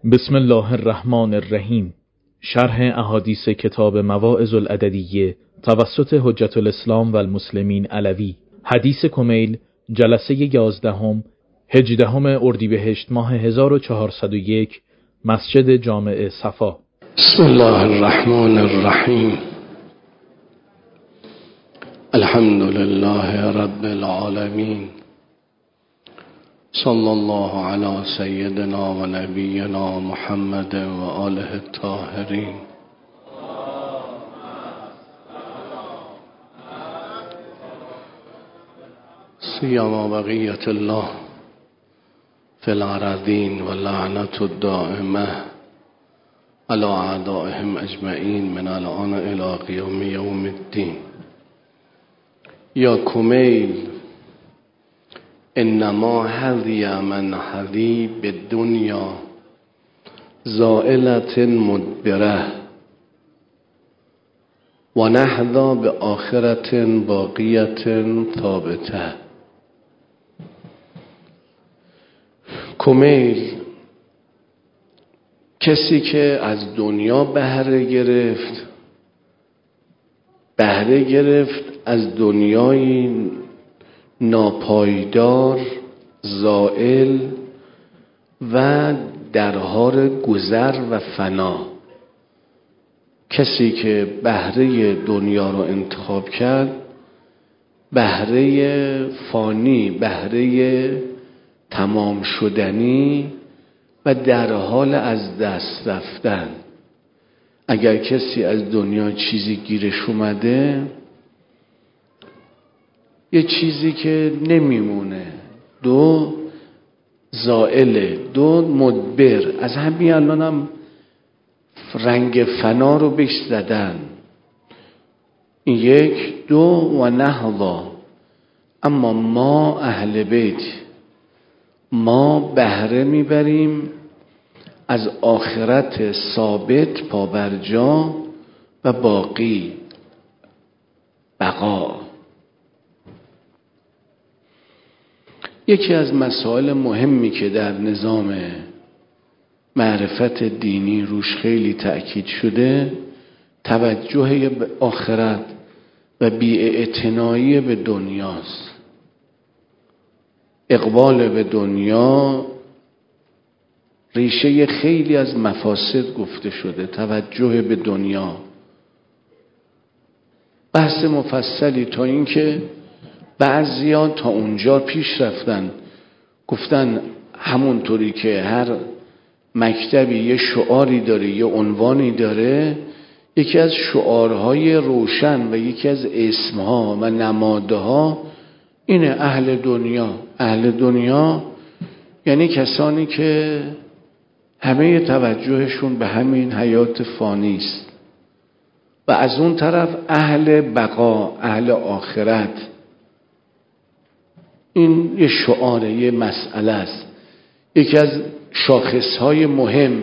بسم الله الرحمن الرحیم. شرح احادیث کتاب مواعظ العددیه توسط حجت الاسلام و المسلمین علوی. حدیث کمیل، جلسه 11 18 اردیبهشت ماه 1401، مسجد جامع صفا. بسم الله الرحمن الرحیم. الحمد لله رب العالمین، صلی الله علی سیدنا و نبینا محمد و آله الطاهرین. سیما بقیت الله فی الارضین و لعنت الدائمه علی اعدائهم اجمعین من الان الی قیام یوم الدین. یا کمیل، انما حظی من حظی بالدنیا زائلة مدبره و نحظا بآخرة باقیة ثابته. کمیل، کسی که از دنیا بهره گرفت از دنیای ناپایدار، زائل و در حال گذر و فنا. کسی که بهره دنیا رو انتخاب کرد، بهره فانی، بهره تمام شدنی و در حال از دست رفتن. اگر کسی از دنیا چیزی گیرش اومده، یه چیزی که نمیمونه، دو زائله، دو مدبر. از همین الان هم رنگ فنا رو بهش زدن. این یک. دو و نهضا. اما ما اهل بیت، ما بهره میبریم از آخرت ثابت، پابرجا و باقی، بقا. یکی از مسائل مهمی که در نظام معرفت دینی روش خیلی تأکید شده، توجه به آخرت و بی‌اعتنایی به دنیاست. اقبال به دنیا ریشه خیلی از مفاسد گفته شده. توجه به دنیا، بحث مفصلی، تا اینکه بعضیان تا اونجا پیش رفتن گفتن همونطوری که هر مکتبی یه شعاری داره، یه عنوانی داره، یکی از شعارهای روشن و یکی از اسمها و نمادها اینه: اهل دنیا. اهل دنیا یعنی کسانی که همه توجهشون به همین حیات فانی است. و از اون طرف اهل بقا، اهل آخرت. این یه شعاره، یه مسئله است. یکی از شاخصهای مهم،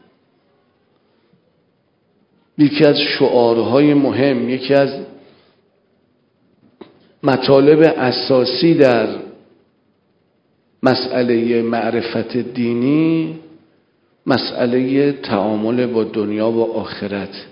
یکی از شعارهای مهم، یکی از مطالب اساسی در مسئله معرفت دینی، مسئله تعامل با دنیا و آخرت.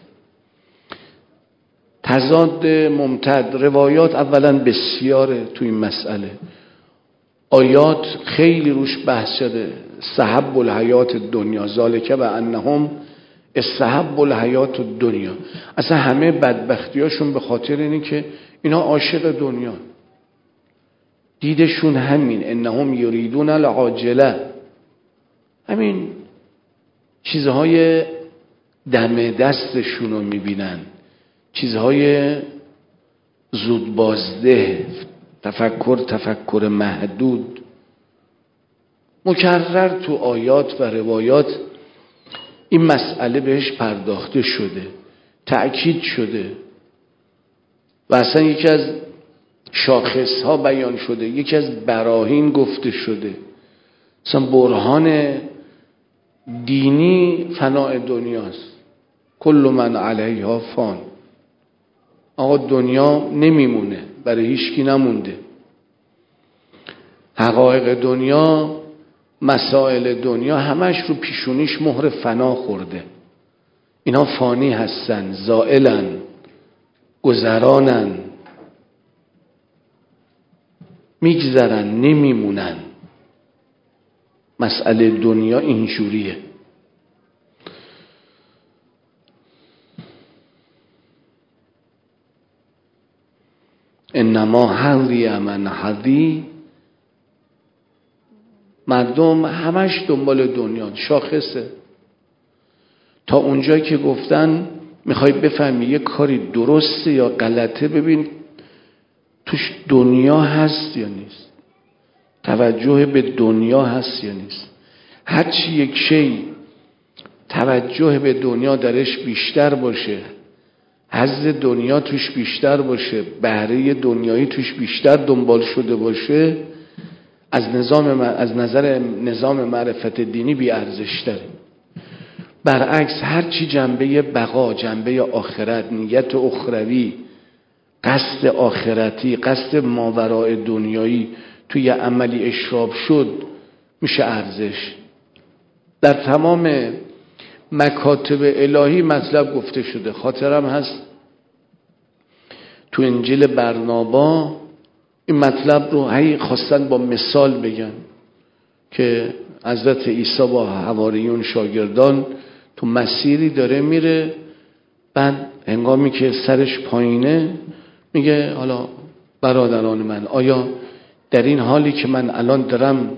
تضاد ممتد. روایات اولا بسیاره تو این مسئله، آیات خیلی روش بحث شده. استحب الحیات الدنیا ذالک و انهم استحب الحیات الدنیا. اصلا همه بدبختیاشون به خاطر اینه که اینا عاشق دنیا، دیدشون همین. انهم یریدون العاجله، همین چیزهای دم دستشون رو میبینن، چیزهای زود بازده، تفکر محدود. مکرر تو آیات و روایات این مسئله بهش پرداخته شده، تأکید شده و اصلا یکی از شاخصها بیان شده، یکی از براهین گفته شده. اصلا برهان دینی فناء دنیاست. کل من علیها فان. آقا دنیا نمیمونه، برای هیچکی نمونده. حقایق دنیا مسائل دنیا همش رو پیشونیش مهر فنا خورده. اینا فانی هستن، زائلن، گذرانن، میگذرن، نمیمونن. مسئله دنیا اینجوریه. انما حظی من حظی، مردم همش دنبال دنیا، شاخصه. تا اونجایی که گفتن میخوای بفهمی یه کاری درسته یا غلطه، ببین توش دنیا هست یا نیست، توجه به دنیا هست یا نیست. هرچی یک شی توجه به دنیا درش بیشتر باشه، حظ دنیا توش بیشتر باشه، بهره دنیایی توش بیشتر دنبال شده باشه، از نظر نظام معرفت دینی بی ارزش تره. برعکس هرچی جنبه بقا، جنبه آخرت، نیت اخروی، قصد آخرتی، قصد ماوراء دنیایی توی عملی اشراب شد، میشه ارزش. در تمام مکاتب الهی مطلب گفته شده. خاطرم هست تو انجیل برنابا این مطلب رو هی خواستن با مثال بگن که حضرت عیسی با حواریون شاگردان تو مسیری داره میره، بعد هنگامی که سرش پایینه میگه حالا برادران من، آیا در این حالی که من الان دارم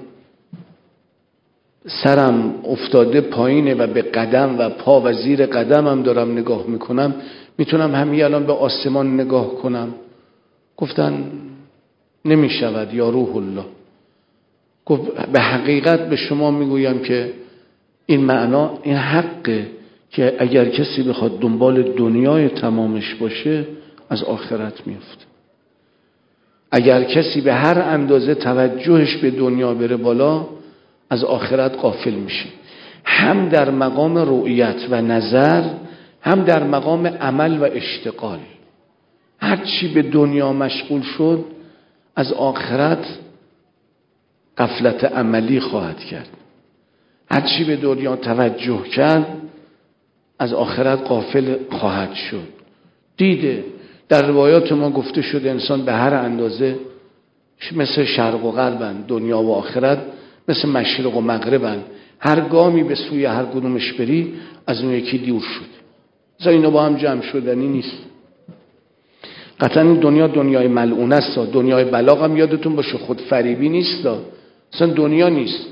سرم افتاده پایینه و به قدم و پا و زیر قدمم دارم نگاه میکنم، میتونم همین الان به آسمان نگاه کنم؟ گفتن نمیشود یا روح الله. گفت به حقیقت به شما میگویم که این معنا، این حقه که اگر کسی بخواد دنبال دنیای تمامش باشه از آخرت میفته. اگر کسی به هر اندازه توجهش به دنیا بره بالا، از آخرت غافل میشه. هم در مقام رؤیت و نظر، هم در مقام عمل و اشتغال. هر چی به دنیا مشغول شد از آخرت غفلت عملی خواهد کرد. هر چی به دنیا توجه کرد از آخرت غافل خواهد شد. دیده در روایات ما گفته شده انسان به هر اندازه مثل شرق و غربن، دنیا و آخرت مثل مشرق و مغربن. هر گامی به سوی هر کدومش بری از اون یکی دور شده. مثلا اینا با هم جمع شدنی نیست. قطعا این دنیا دنیای ملعونه است. دنیای بلاغ هم یادتون باشه خود فریبی نیست. اصلا دنیا نیست.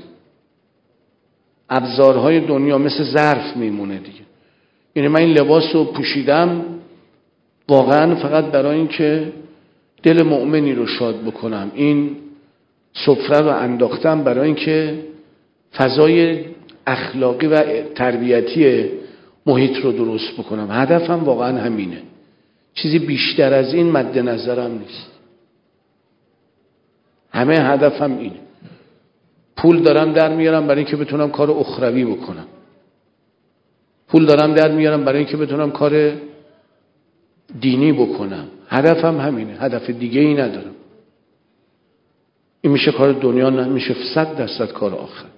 ابزارهای دنیا مثل ظرف میمونه دیگه. یعنی من این لباس رو پوشیدم واقعا فقط برای این که دل مؤمنی رو شاد بکنم. این سفره رو انداختم برای این که فضای اخلاقی و تربیتی محیط رو درست بکنم. هدفم واقعا همینه. چیزی بیشتر از این مد نظرم نیست. همه هدفم اینه. پول دارم در میارم برای اینکه بتونم کار اخروی بکنم. پول دارم در میارم برای اینکه بتونم کار دینی بکنم. هدفم همینه. هدف دیگه ای ندارم. این میشه کار دنیا، نه میشه 100% کار آخرت.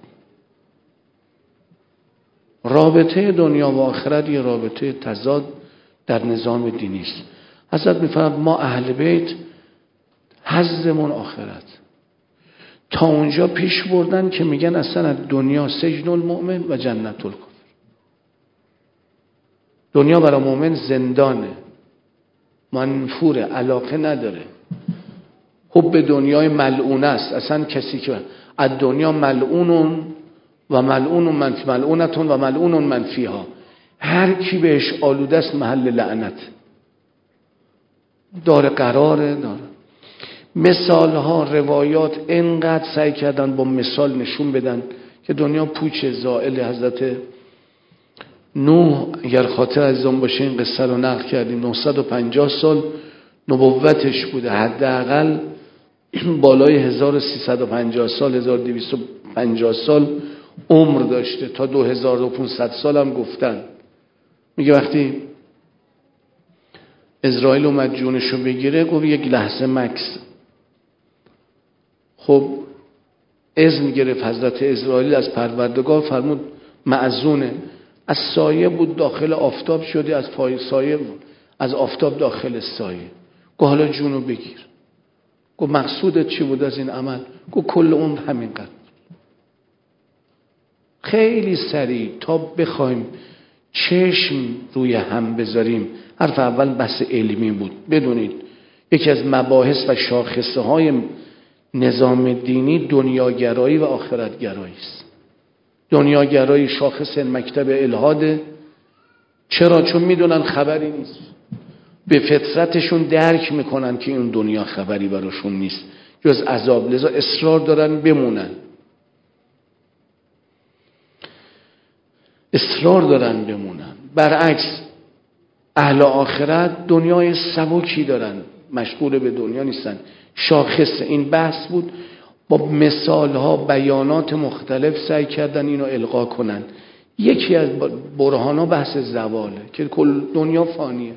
رابطه دنیا و آخرت یه رابطه تضاد در نظام دینی است. حضرت میفرماید ما اهل بیت حظمون آخرت. تا اونجا پیش بردن که میگن اصلا دنیا سجن المؤمن و جنت الکافر. دنیا برای مؤمن زندانه، منفوره، علاقه نداره. حب دنیای ملعون است. اصلا کسی که از دنیا ملعونون و ملعونتون و ملعونون من فیها، هر کی بهش آلوده است محل لعنت داره، قراره داره. مثال ها، روایات انقدر سعی کردن با مثال نشون بدن که دنیا پوچ زائل. حضرت نوح اگر خاطر عزیزان باشه این قصه رو نقل کردیم، 950 سال نبوتش بوده، حداقل بالای 1350 سال 1250 سال عمر داشته، تا 2500 سال هم گفتن. میگه وقتی اسرائیل اومد جونشو بگیره گفت یک لحظه مکس. خب اذن گرفت حضرت اسرائیل از پروردگار، فرمود مأذونه، از سایه بود داخل آفتاب شده، از پای سایه از آفتاب داخل سایه. گفت حالا جونو بگیر. گفت مقصودت چی بود از این عمل؟ گفت کل اون همینقدر. خیلی سریع تا بخوایم چشم روی هم بذاریم. حرف اول بحث علمی بود. بدونید یکی از مباحث و شاخصه های نظام دینی دنیاگرایی و آخرتگرایی است. دنیاگرایی شاخص مکتب الحاده. چرا؟ چون میدونن خبری نیست، به فطرتشون درک میکنن که این دنیا خبری براشون نیست جز عذاب، لذا اصرار دارن بمونن، اصرار دارن بمونن. برعکس اهل آخرت دنیای سبکی دارن، مشغول به دنیا نیستن. شاخص این بحث بود. با مثالها بیانات مختلف سعی کردن اینو القا کنن. یکی از برهانا بحث زواله که کل دنیا فانیه.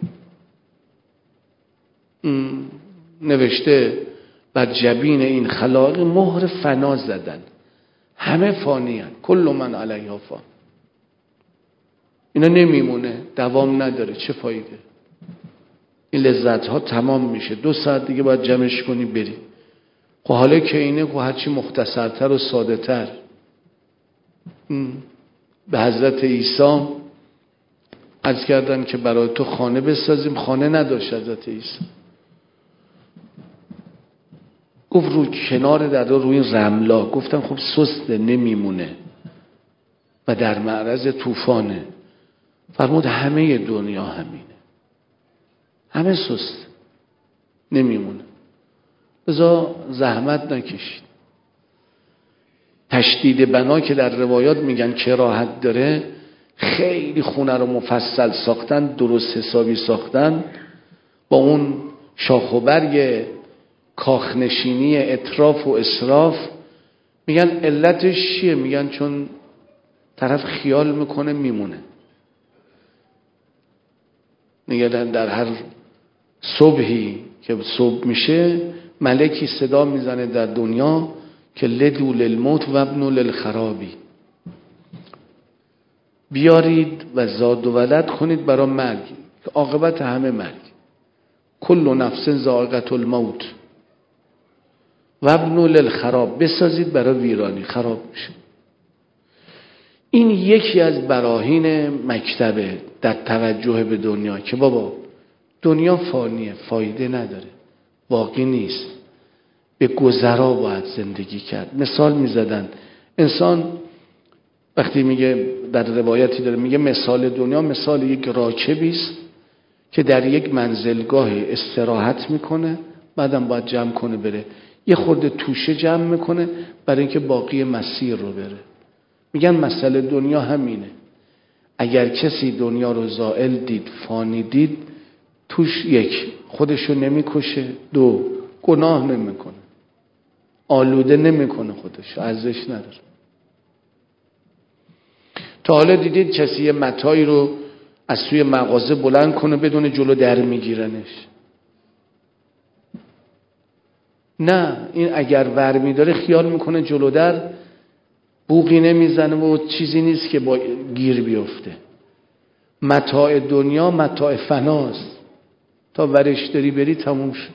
نوشته بر جبین این خلائق مهر فنا زدن، همه فانی هن. کل من علیها فان. اینا نمیمونه، دوام نداره، چه فایده؟ این لذت ها تمام میشه، 2 ساعت دیگه باید جمعش کنی بری. خب حالا که اینه خب هرچی مختصرتر و ساده تر. به حضرت عیسی عرض کردن که برای تو خانه بسازیم، خانه نداشت حضرت عیسی. گفت روی کنار دریا روی رملا. گفتن خب سسته نمیمونه و در معرض طوفانه. فرمود همه دنیا همینه، همه سست نمیمونه، بذار زحمت نکشید. تشدید بنا که در روایات میگن کراهت داره، خیلی خونه رو مفصل ساختن، درست حسابی ساختن، با اون شاخ و برگ کاخنشینی اطراف و اسراف. میگن علتش چیه؟ میگن چون طرف خیال میکنه میمونه. میگن در هر صبحی که صبح میشه ملکی صدا میزنه در دنیا که لدو للموت و ابنو للخرابی، بیارید و زاد و ولد کنید برای مرگ که عاقبت همه مرگ. کل نفس ذائقة الموت و ابنو للخراب، بسازید برای ویرانی، خراب میشه. این یکی از براهین مکتبه در توجه به دنیا که بابا دنیا فانیه، فایده نداره، باقی نیست، به گذرا باید زندگی کرد. مثال میزدن انسان وقتی میگه، در روایتی داره میگه مثال دنیا مثال یک راکبی است که در یک منزلگاهی استراحت میکنه، بعدم باید جمع کنه بره، یه خورده توشه جمع میکنه برای اینکه باقی مسیر رو بره. میگن مسئله دنیا همینه. اگر کسی دنیا رو زائل دید، فانی دید، توش یک خودشو نمیکشه، 2 گناه نمیکنه، آلوده نمیکنه، خودش ارزش نداره. تا حالا دیدید کسی یه متاعی رو از توی مغازه بلند کنه بدون جلو در میگیرنش؟ نه، این اگر ور میداره خیال میکنه جلو در بوقی نمیزنه و چیزی نیست که با گیر بیفته. متاع دنیا متاع فناست، تا ورش داری بری تموم شد.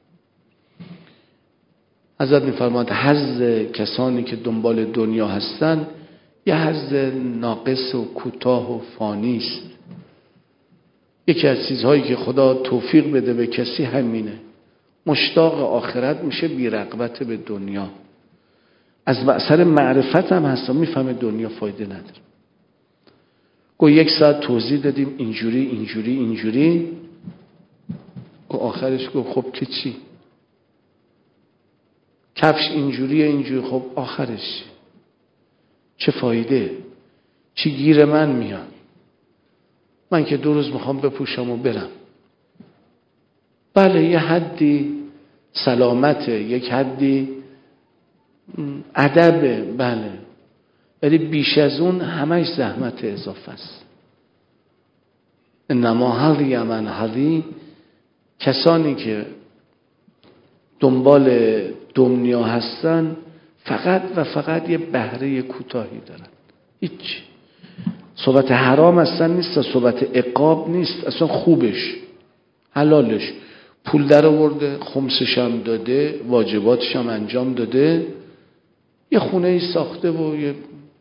حضرت میفرماد حظ کسانی که دنبال دنیا هستن یه حظ ناقص و کوتاه و فانی است. یکی از چیزهایی که خدا توفیق بده به کسی همینه، مشتاق آخرت میشه، بی رغبت به دنیا. از اثر معرفت هم هستم، میفهمه دنیا فایده نداره. گو 1 ساعت توضیح دادیم اینجوری اینجوری اینجوری، گو آخرش گو خب که چی؟ کفش اینجوریه اینجوری، خب آخرش چه فایده؟ چی گیر من میاد؟ من که 2 روز میخوام بپوشم و برم. بله یه حدی سلامته، یک حدی ادبه، بله، ولی بیش از اون همش زحمت اضافه است. انما حظی من حظی، کسانی که دنبال دنیا هستن فقط و فقط یه بهره کوتاهی دارن. هیچ. صحبت حرام اصلا نیست، صحبت عقاب نیست، اصلا خوبش حلالش، پول در آورده، خمسش هم داده، واجباتش هم انجام داده، یه خونه ای ساخته و یه،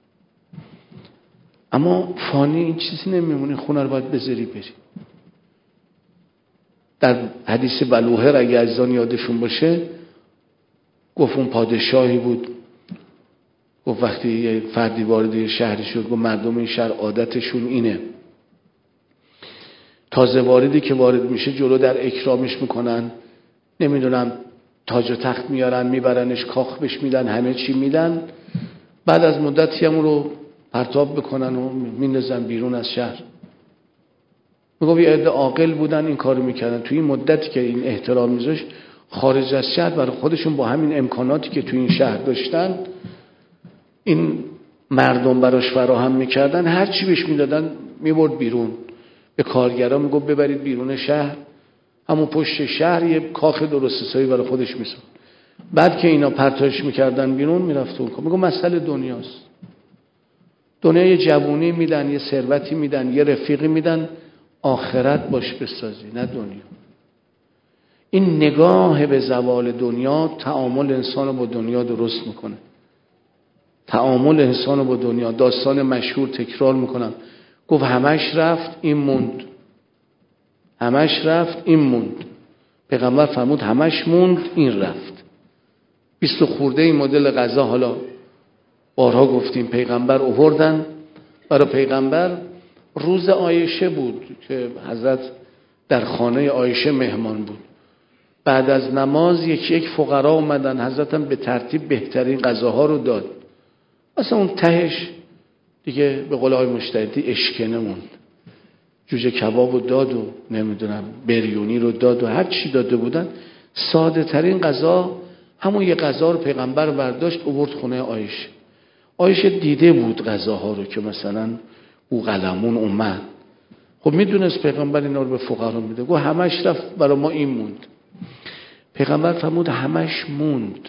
اما فانی این چیزی نمیمونه، خونه رو باید بذاری بری. در حدیث بلوهر اگه عزیزان یادشون باشه، گفت اون پادشاهی بود، گفت وقتی یه فردی وارد شهری شد، گفت مردم این شهر عادتشون اینه، تازه واردی که وارد میشه جلو در اکرامش میکنن، نمیدونم تاج و تخت میارن میبرنش کاخ بهش میدن، همه چی میدن، بعد از مدتی هم رو پرتاب بکنن و میندازن بیرون از شهر. میگم یه عده عاقل بودن این کارو میکردن، توی این مدتی که این احترام میذاشت خارج از شهر برای خودشون با همین امکاناتی که توی این شهر داشتن این مردم براش فراهم میکردن، هر چی بهش میدادن میبرد بیرون. به کارگرا میگفت ببرید بیرون شهر، همون پشت شهر یه کاخ درست حسابی برای خودش میساخت. بعد که اینا پرتاش میکردن بیرون میرفت اون کار. میگم مسئله دنیاست. دنیا یه جوونی میدن، یه ثروتی میدن، یه رفیقی میدن، آخرت باش بسازی، نه دنیا. این نگاه به زوال دنیا تعامل انسان رو با دنیا درست میکنه. تعامل انسان رو با دنیا، داستان مشهور تکرار میکنم، گفت همش رفت این موند، همش رفت این موند. پیغمبر فرمود همش موند این رفت. 20 خورده این مدل غذا، حالا بارها گفتیم پیغمبر آوردن برای پیغمبر. روز عایشه بود که حضرت در خانه عایشه مهمان بود. بعد از نماز یک فقرا اومدن، حضرت هم به ترتیب بهترین غذاها رو داد. اصلا اون تهش دیگه به قول آقای مشتهدی اشکنه موند. جوجه کباب رو داد و نمیدونم بریونی رو داد و هر چی داده بودن. ساده ترین غذا همون یه غذا رو پیغمبر برداشت آورد خونه عایشه. عایشه دیده بود غذاها رو که مثلا او قلمون اومد، خب میدونست پیغمبر اینا رو به فقرا میده. گفت همش رفت برای ما این موند. پیغمبر فرمود همش موند.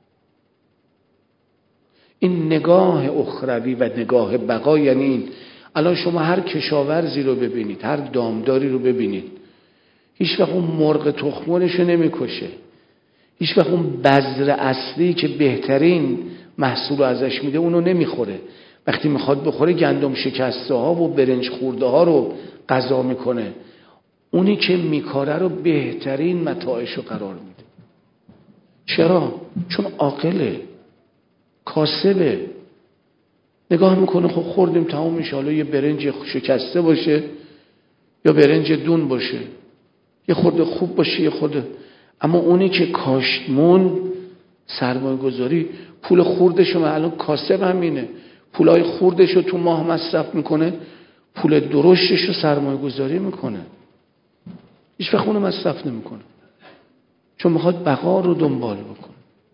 این نگاه اخروی و نگاه بقا یعنی این. الان شما هر کشاورزی رو ببینید، هر دامداری رو ببینید، هیچ وقت اون مرغ تخمونش رو نمیکشه، هیچ وقت اون بذر اصلی که بهترین محصول رو ازش میده اونو نمیخوره. وقتی میخواد بخوره گندم شکسته ها و برنج خورده ها رو غذا میکنه. اونی که میکاره رو بهترین متاعش رو قرار میده. چرا؟ چون عاقله، کاسبه. نگاه میکنه خب خوردیم تمام میشه، حالا یه برنج شکسته باشه یا برنج دون باشه، یه خورده خوب باشه یه خورده. اما اونی که کاشتمون سرمایه گذاری، پول خوردشو الان کاسب همینه، پولای خوردشو تو ماه مصرف میکنه، پول درشتشو سرمایه گذاری میکنه، هیچ وقت اونو مصرف نمیکنه، چون میخواد بقا رو دنبال بکنه.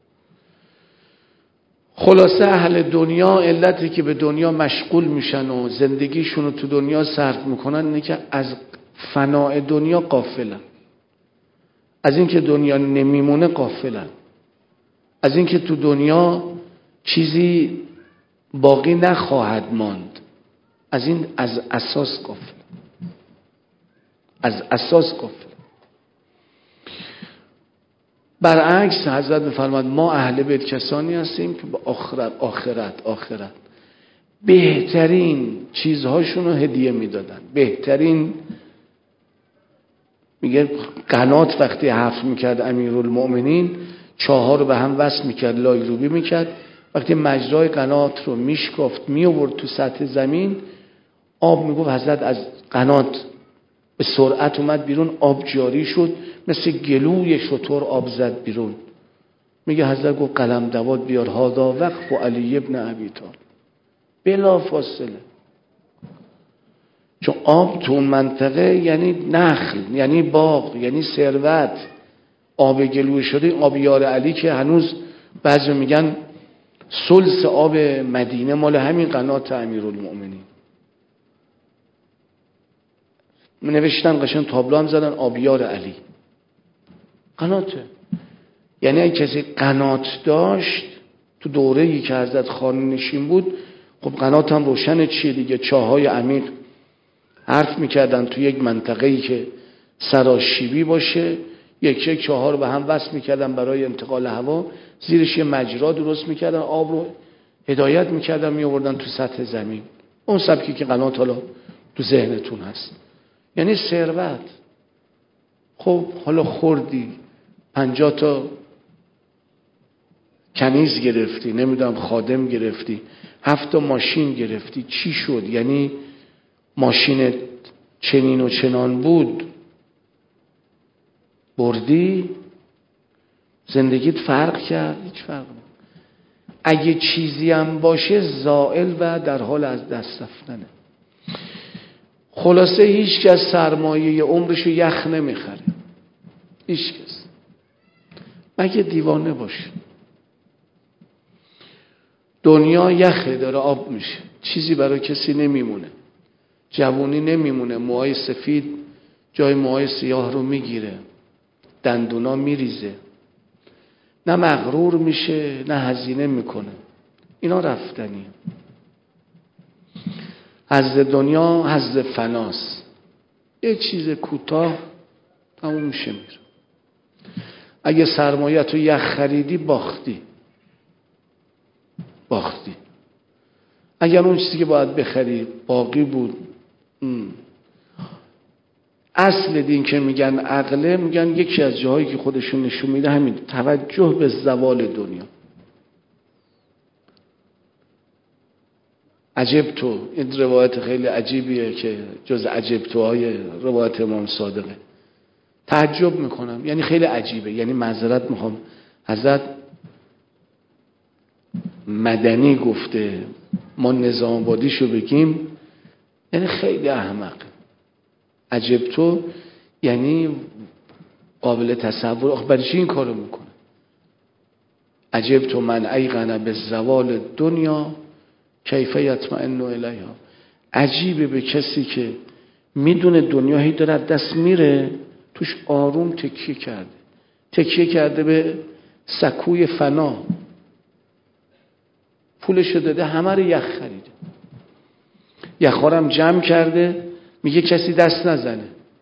خلاصه اهل دنیا علتی که به دنیا مشغول میشن و زندگیشون رو تو دنیا صرف میکنن اینه که از فناء دنیا غافلن، از این که دنیا نمیمونه غافلن، از این که تو دنیا چیزی باقی نخواهد ماند، از این از اساس غافلن، از اساس غافلن. برعکس حضرت می‌فرماد ما اهل بیت کسانی هستیم که به آخرت بهترین چیزهاشون رو هدیه میدادن. بهترین، میگه قنات وقتی حفر میکرد امیرالمؤمنین چاها رو به هم وصل میکرد، لایروبی میکرد، وقتی مجرای قنات رو میشکافت میآورد تو سطح زمین، آب میگفت حضرت از قنات به سرعت اومد بیرون، آب جاری شد، مثل گلوی شتر آب زد بیرون. میگه حضرت گفت قلم دواد بیار، هادا وقف علی ابن ابی طالب، بلا فاصله. چون آب تو اون منطقه یعنی نخل، یعنی باغ، یعنی ثروت. آب گلوی شده آبیار علی که هنوز بعضی میگن ثلث آب مدینه مال همین قنات امیرالمؤمنین. نوشتن قشنگ تابلو هم زدن آبیار علی، قناته. یعنی اگه کسی قنات داشت تو دوره‌ای که حضرت خانه نشین بود، خب قنات هم روشن چیه دیگه، چاهای عمیق حرف میکردن تو یک منطقه‌ای که سراشیبی باشه، یک چاها رو به هم وصل میکردن برای انتقال هوا، زیرش یه مجرا درست میکردن، آب رو هدایت میکردن میآوردن تو سطح زمین. اون سبکی که قنات حالا تو ذهنتون هست، یعنی ثروت. خب حالا خوردی 50 تا کنیز گرفتی، نمیدونم خادم گرفتی، 7 تا ماشین گرفتی، چی شد؟ یعنی ماشین چنین و چنان بود بردی؟ زندگیت فرق کرد؟ هیچ فرق نمیکنه. اگه چیزی هم باشه زائل و در حال از دست رفتنه. خلاصه هیچ کس سرمایه عمرشو یخ نمیخره، هیچ کس، مگه دیوانه باشه. دنیا یخه، داره آب میشه، چیزی برای کسی نمیمونه، جوونی نمیمونه، موهای سفید جای موهای سیاه رو میگیره، دندونا میریزه، نه مغرور میشه نه هزینه میکنه، اینا رفتنیه. حظ دنیا حظ فناست، یه چیز کوتاه تموم میشه میره. اگه سرمایت رو یخ خریدی باختی. اگر اون چیزی که باید بخری باقی بود. اصل دین که میگن عقله، میگن یکی از جاهایی که خودشون نشون میده همین توجه به زوال دنیا. عجب تو، این روایت خیلی عجیبیه که جز عجب توهای روایت امام صادقه. تعجب میکنم، یعنی خیلی عجیبه، یعنی معذرت میخوام، حضرت مدنی گفته، ما نظام آبادیشو بگیم یعنی خیلی احمقه. عجب تو یعنی قابل تصور. آخه برای چی این کارو میکنه؟ عجب تو من ایقن به زوال دنیا کیف یطمئن الیها. عجیبه به کسی که میدونه دنیا هی داره دست میره، توش آروم تکیه کرده به سکوی فنا، پولشو داده همه رو یخ خریده، یخارم جمع کرده، میگه کسی دست نزنه،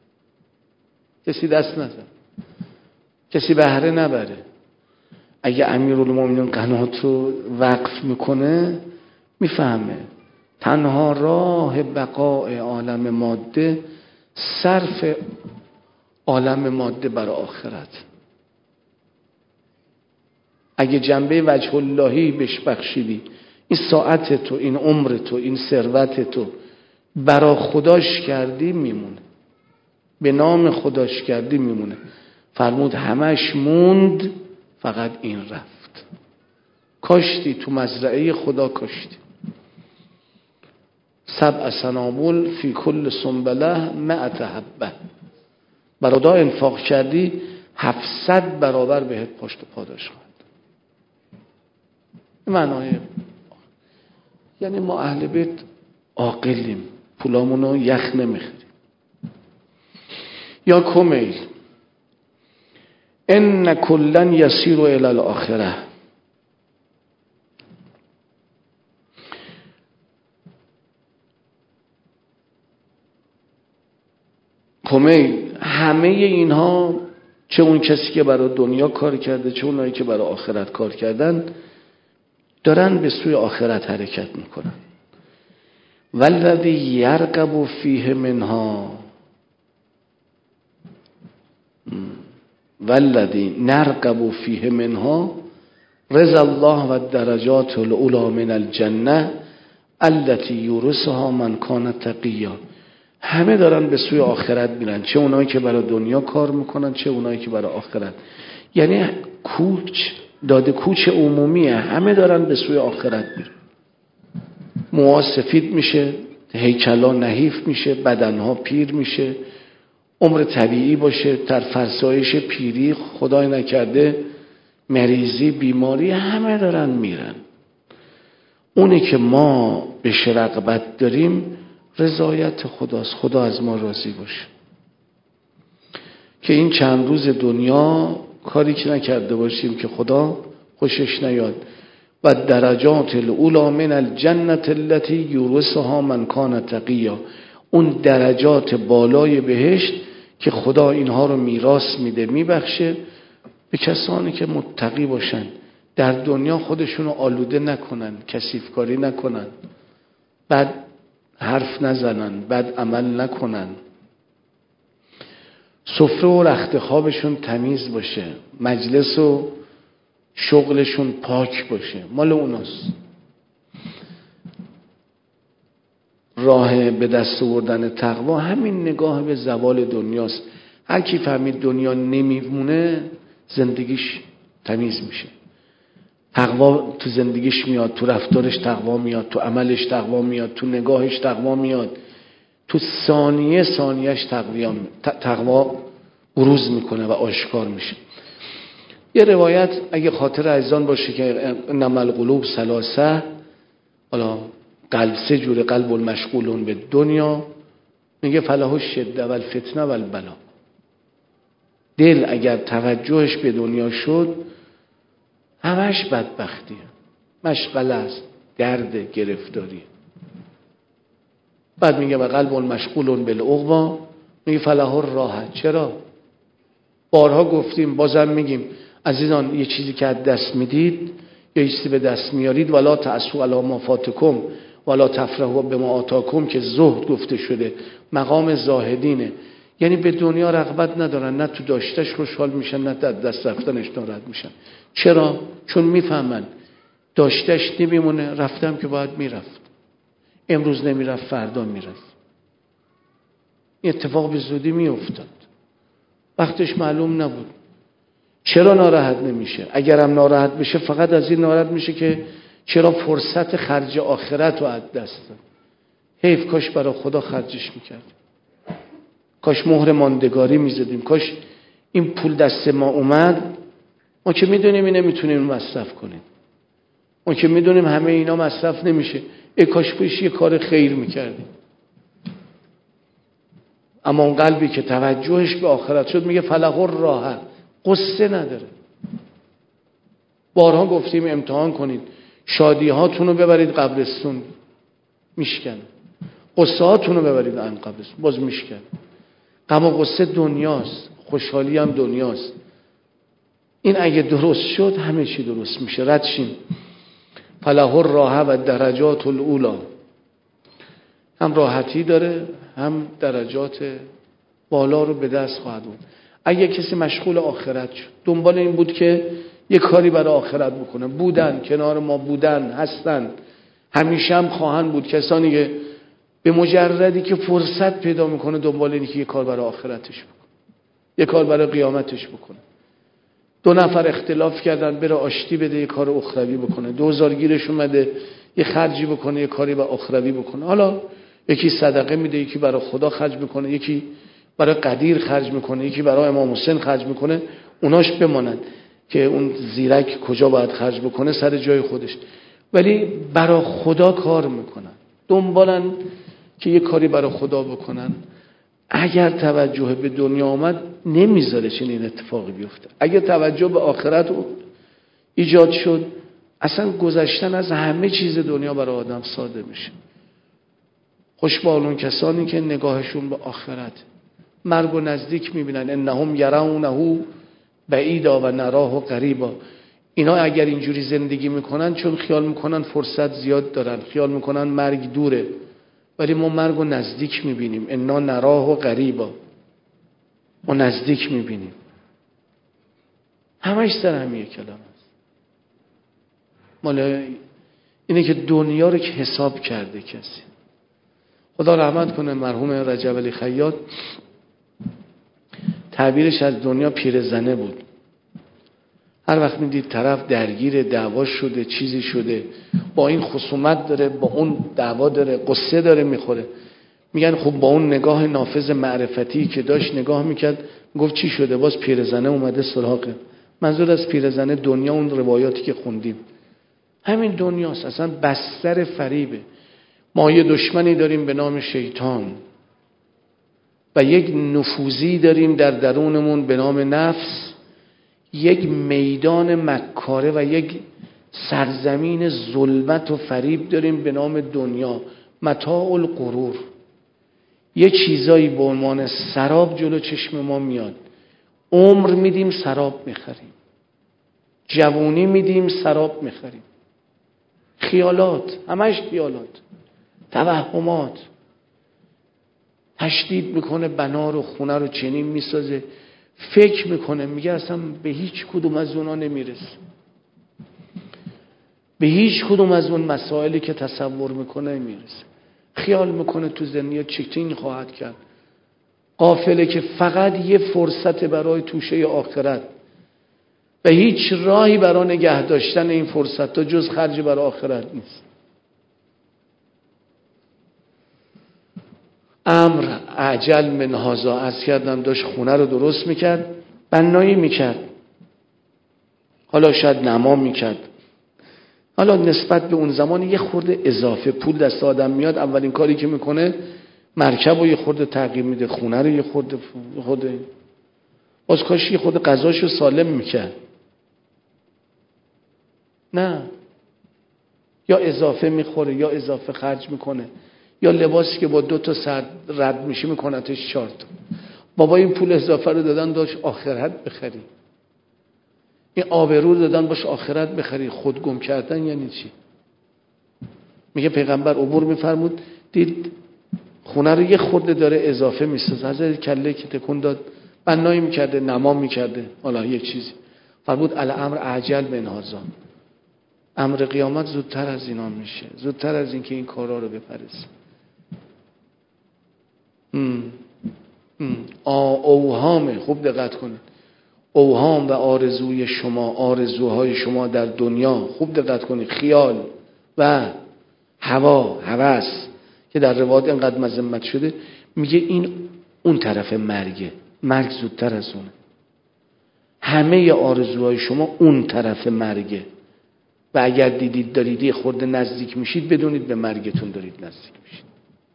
کسی بهره نبره. اگه امیرالمومنین قنات رو وقف میکنه میفهمه تنها راه بقای عالم ماده صرف عالم ماده برای آخرت. اگه جنبه وجه اللهی بهش بخشیدی، این ساعت تو، این عمر تو، این ثروت تو برای خداش کردی میمونه، به نام خداش کردی میمونه. فرمود همش موند فقط این رفت. کاشتی تو مزرعه خدا، کاشتی 7 سنابل فی کل سنبله 100 حبه. برای انفاق کردی 700 برابر بهت پشت و پاداش خواهد. معنای یعنی ما اهل بیت عاقلیم، پولامونو یخ نمیخریم. یا کمیل ان کلا یسیر الی الاخره. کمیل همه اینها، چه اون کسی که برای دنیا کار کرده چه اونایی که برای آخرت کار کردن، دارن به سوی آخرت حرکت میکنن. والذی یرغب فیه منها، والذی نرغب فیه منها رضا الله و درجات العلی من الجنه التي یورثها من کان تقیا. همه دارن به سوی آخرت میرن، چه اونایی که برای دنیا کار میکنن چه اونایی که برای آخرت. یعنی کوچ عمومیه، همه دارن به سوی آخرت میرن. موها سفید میشه، هیکلا نحیف میشه، بدنها پیر میشه، عمر طبیعی باشه، در فرسایش پیری خدای نکرده مریضی بیماری، همه دارن میرن. اونی که ما بهش رغبت داریم رضایت خداست، خدا از ما راضی باشه. که این چند روز دنیا کاری که نکرده باشیم که خدا خوشش نیاد. و درجات الاولی من الجنة التي یورثها من کان تقیا. اون درجات بالای بهشت که خدا اینها رو میراث میده، میبخشه به کسانی که متقی باشن، در دنیا خودشونو آلوده نکنن، کثیفکاری نکنن، بد حرف نزنن، بد عمل نکنن، سفره و رخت خوابشون تمیز باشه، مجلس و شغلشون پاک باشه، مال اوناست. راه به دست آوردن تقوا همین نگاه به زوال دنیاست. هر کی فهمید دنیا نمیمونه زندگیش تمیز میشه، تقوا تو زندگیش میاد، تو رفتارش تقوا میاد، تو عملش تقوا میاد، تو نگاهش تقوا میاد، تو ثانیهش تقوا بروز میکنه و آشکار میشه. یه روایت اگه خاطر عزیزان باشه که انما القلوب ثلاثه، حالا قلب سه جوره، قلب المشغول به دنیا، میگه فله الشده و الفتنه و البلا. دل اگر توجهش به دنیا شد همش بدبختیه، مشغله است، درد، گرفتاریه. بعد میگه و قلب المشغول بالعقبی، میگه فله الراحه. چرا؟ بارها گفتیم بازم میگیم عزیزان، یه چیزی که از دست میدید یا یه چیزی به دست میارید، ولا تعسوا علی ما فاتکم ولا تفرحوا بما آتاکم، که زهد گفته شده، مقام زاهدینه. یعنی به دنیا رغبت ندارن، نه تو داشتش خوشحال میشن، نه در دست رفتنش ناراحت میشن. چرا؟ چون میفهمن داشتش نمیمونه، رفتم که باید میرفت، امروز نمیرفت فردا میرفت. این اتفاق به زودی میافتاد، وقتش معلوم نبود. چرا ناراحت نمیشه؟ اگرم ناراحت بشه فقط از این ناراحت میشه که چرا فرصت خرج آخرت رو از دست داد. حیف، کاش برای خدا خرجش میکرد، کاش مهر ماندگاری میزدیم، کاش این پول دست ما اومد، ما که میدونیم این نمیتونیم مصرف کنیم، ما که میدونیم همه اینا مصرف نمیشه، کاش پیش یه کار خیر میکردیم. اما اون قلبی که توجهش به آخرت شد میگه فله الراحه، قصه نداره. بارها گفتیم امتحان کنید، شادی هاتون رو ببرید قبرستون، میشکنه. قصه هاتون رو ببرید عن قبرستون، باز میشکنه. غم و قصه دنیاست، خوشحالی هم دنیاست. این اگه درست شد همه چی درست میشه. رد شیم. فله الراحه و درجات الاولی، هم راحتی داره هم درجات بالا رو به دست خواهد بود. اگه کسی مشغول آخرت شد، دنبال این بود که یه کاری برای آخرت بکنه، بودن کنار ما، بودن، هستن، همیشه هم خواهند بود کسانی که به مجردی که فرصت پیدا میکنه دنبال اینه که یه کار برای آخرتش بکنه، یه کار برای قیامتش بکنه. دو نفر اختلاف کردن، بره آشتی بده، یه کار اخروی بکنه. 2000 گیرش اومده یه خرجی بکنه، یه کاری برای اخروی بکنه. حالا یکی صدقه میده، یکی برای خدا خرج میکنه، یکی برای قدیر خرج میکنه، یکی برای امام حسین خرج میکنه. اوناش بمانند که اون زیرک کجا باید خرج بکنه سر جای خودش، ولی برای خدا کار میکنن، دنبالن که یه کاری برای خدا بکنن. اگر توجه به دنیا آمد نمیذاره چنین اتفاقی بیفته. اگر توجه به آخرت ایجاد شد، اصلا گذشتن از همه چیز دنیا برای آدم ساده میشه. خوشبال اون کسانی که نگاهشون به آخرت، مرگ و نزدیک میبینن. انهم یرونه بعیدا و نراه قریبا. اینا اگر اینجوری زندگی میکنن چون خیال میکنن فرصت زیاد دارن، خیال میکنن مرگ دوره، ولی ما مرگ و نزدیک میبینیم. انا نراه قریبا، ما نزدیک میبینیم. همش سر همیه کلام است. مال اینه که دنیا رو که حساب کرده کسی. خدا رحمت کنه مرحوم رجب علی خیاط، تعبیرش از دنیا پیرزنه بود. هر وقت میدید طرف درگیر دعوا شده، چیزی شده، با این خصومت داره، با اون دعوا داره، قصه داره میخوره، میگن خب با اون نگاه نافذ معرفتی که داشت نگاه میکرد، گفت چی شده؟ باز پیرزنه اومده سراغه. منظور از پیرزنه دنیا اون روایاتی که خوندیم، همین دنیاست. اصلا بستر فریبه. ما یه دشمنی داریم به نام شیطان و یک نفوذی داریم در درونمون به نام نفس، یک میدان مکاره و یک سرزمین ظلمت و فریب داریم به نام دنیا، متاع الغرور. یه چیزایی به عنوان سراب جلو چشم ما میاد، عمر میدیم سراب میخریم، جوونی میدیم سراب میخریم، خیالات، همش خیالات، توهمات. تشدید میکنه، بنا رو خونه رو چنین میسازه، فکر میکنه میگه اصلا به هیچ کدوم از اونا نمیرسه، به هیچ کدوم از اون مسائلی که تصور میکنه نمیرسه. خیال میکنه تو زندگی چکین خواهد کرد، غافله که فقط یه فرصت برای توشه آخرت و هیچ راهی برای نگه داشتن این فرصت تا جز خرج برای آخرت نیست. امر عجل من هذا، عرض کردم داشت خونه رو درست میکرد، بنایی میکرد، حالا شاید نما میکرد، حالا نسبت به اون زمان یه خورده اضافه پول دست آدم میاد، اولین کاری که میکنه مرکب رو یه خورده تغییر میده، خونه رو یه خورده باز کاش یه خورده غذاشو سالم میکرد. نه، یا اضافه میخوره یا اضافه خرج میکنه، یا لباسی که با 2 تا سر رد میشه میکنتش 4 تا. بابا این پول اضافه رو دادن داشت آخرت بخری، این آبرو دادن باش آخرت بخری. خود گم کردن یعنی چی؟ میگه پیغمبر عبور میفرمود دید خونه رو یه خورده داره اضافه میسازه، حضرت کله که تکون داد، بنایی میکرده، نما میکرده، حالا یه چیزی فرمود الامر عجل من هذا، امر قیامت زودتر از اینا میشه، زودتر از این که این کارا رو بپرسه. اوهامه، خوب دقت کنید، اوهام و آرزوی شما، آرزوهای شما در دنیا، خوب دقت کنید، خیال و هوا، هوس که در روایات اینقدر مذمت شده، میگه این اون طرف مرگه، مرگ زودتر از اونه. همه آرزوهای شما اون طرف مرگه و اگر دیدید دارید یه خورده نزدیک میشید بدونید به مرگتون دارید نزدیک میشید،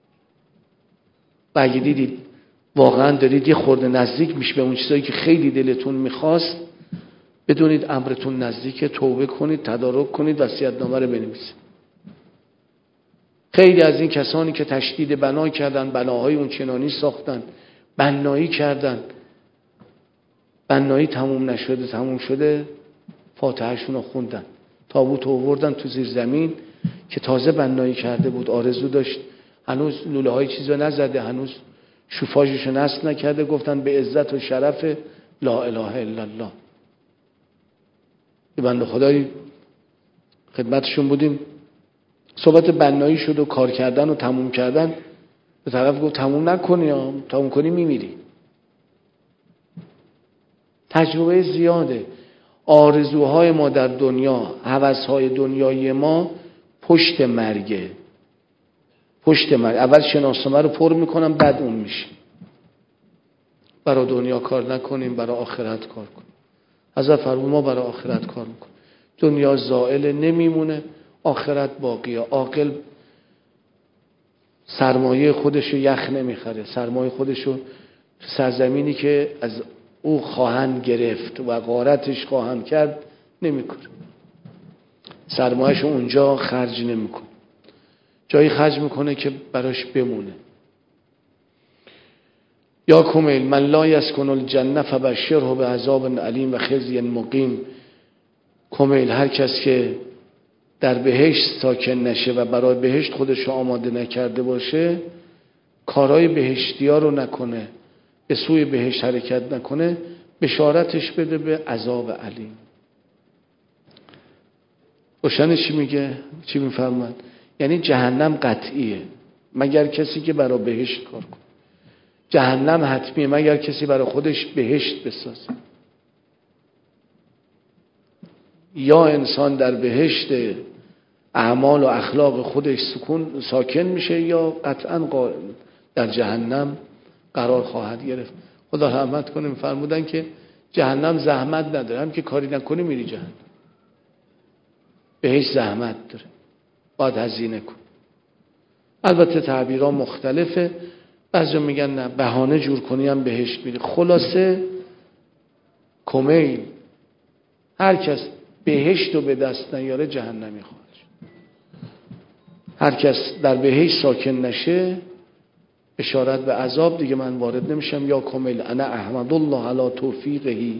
و اگر دیدید واقعا دارید یه خورده نزدیک میشه به اون چیزایی که خیلی دلتون میخواست، بدونید امرتون نزدیکه، توبه کنید، تدارک کنید، وصیت‌نامه رو بنویسید. خیلی از این کسانی که تشدید بنا کردن، بناهای اون چنانی ساختن، بنایی کردن، بنایی تموم شده فاتحه‌شون رو خوندن، تابوت رو آوردن تو زیر زمین که تازه بنایی کرده بود، آرزو داشت، هنوز لوله های چیزا نزده، هنوز شوفاژش رو نصب نکرده، گفتن به عزت و شرف لا اله الا الله. یه بنده خدایی خدمتشون بودیم، صحبت بنایی شد و کار کردن و تموم کردن، به طرف گفت تموم نکنی، تموم کنی میمیری. تجربه زیاده. آرزوهای ما در دنیا، هوسهای دنیای ما پشت مرگه، پشت مرگ. اول شناسنامه رو پر میکنم بعد اون میشه. برای دنیا کار نکنیم، برای آخرت کار کنیم. حضرت فرمود ما برای آخرت کار میکنیم. دنیا زائل نمیمونه، آخرت باقیه. عاقل سرمایه خودشو یخ نمیخره، سرمایه خودشو سرزمینی که از او خواهند گرفت و غارتش خواهند کرد نمیکنه، سرمایهشو اونجا خرج نمیکنه، جایی خرج میکنه که براش بمونه. یا کمیل من لا یسکن الجنه فبشره بعذاب علیم و خزی مقیم. کمیل هر کس که در بهشت ساکن نشه و برای بهشت خودش رو آماده نکرده باشه، کارهای بهشتی ها رو نکنه، به سوی بهشت حرکت نکنه، بشارتش بده به عذاب علیم. روشن چی میگه؟ چی میفرماد؟ یعنی جهنم قطعیه مگر کسی که برای بهشت کار کنه، جهنم حتمیه مگر کسی برای خودش بهشت بسازه. یا انسان در بهشت اعمال و اخلاق خودش ساکن میشه، یا قطعا در جهنم قرار خواهد گرفت. خدا رحمت کنه، فرمودن که جهنم زحمت نداره، هم که کاری نکنی میری جهنم. بهشت زحمت داره، باید هزینه کن. البته تعبیرها مختلفه، بعضی میگن نه بهانه جور کنی هم بهشت میری. خلاصه کمیل هر کس بهشت رو به دست نیاره جهنمی خواهد شد. هر کس در بهشت ساکن نشه اشارت به عذاب، دیگه من وارد نمیشم. یا کمیل انا احمد الله علی توفیقه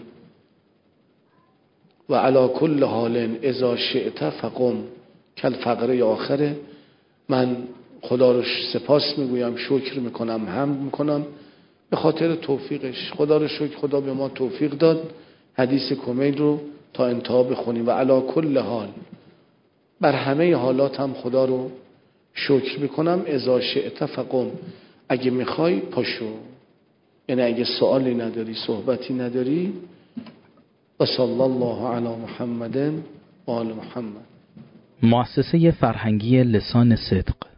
و علی کل حال اذا شئت فقم کل فقره آخره. من خدا رو سپاس میگویم، شکر میکنم، حمد میکنم به خاطر توفیقش. خدا رو شکر، خدا به ما توفیق داد حدیث کمیل رو تا انتها بخونیم. و علی کل حال، بر همه حالات هم خدا رو شکر میکنم. اذا شئت فقم، اگه میخوای پاشو، یعنی اگه سوالی نداری، صحبتی نداری. و صلی الله علی محمد و آل محمد. مؤسسه فرهنگی لسان صدق